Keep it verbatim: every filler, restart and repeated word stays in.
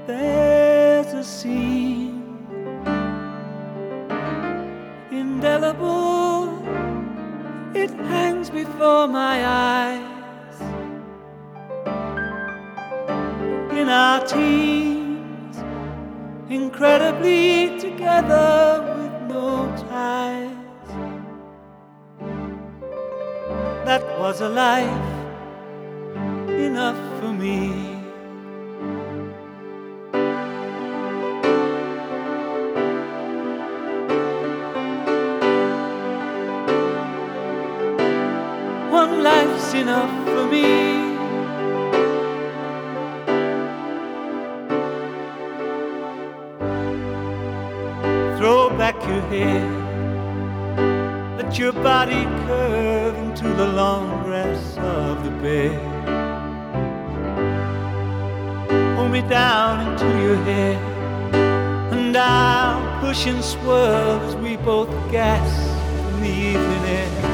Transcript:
there's a scene indelible, it hangs before my eyes. In our teens, incredibly together with no ties. That was a life enough for me. One life's enough for me. Throw back your head, let your body curve into the long grass of the bed. Pull me down into your head, and I'll push and swirl as we both gasp in the evening air.